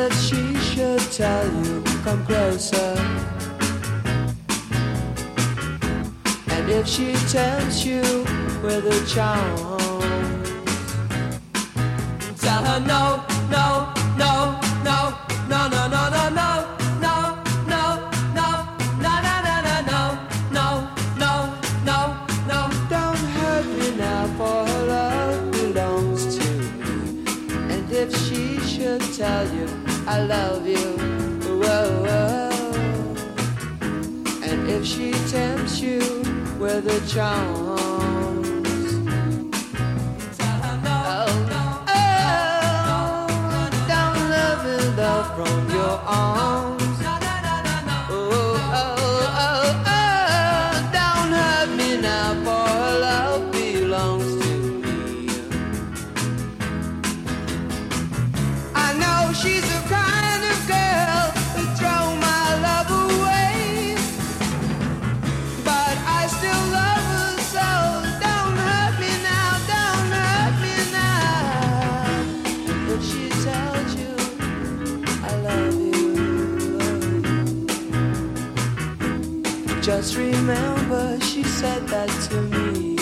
if she should tell you, come closer. And if she tempts you with a charm, tell her no, no, no, no, no, no, no, no, no. If she should tell you I love you, whoa, whoa. And if she tempts you with her charms, tell her no, no, oh, don't let me love from your arms. Oh, oh, oh, oh, don't hurt me now, for her love belongs to me. She's the kind of girl who throw my love away, but I still love her, so don't hurt me now, don't hurt me now. If she tells you I love you, just remember she said that to me.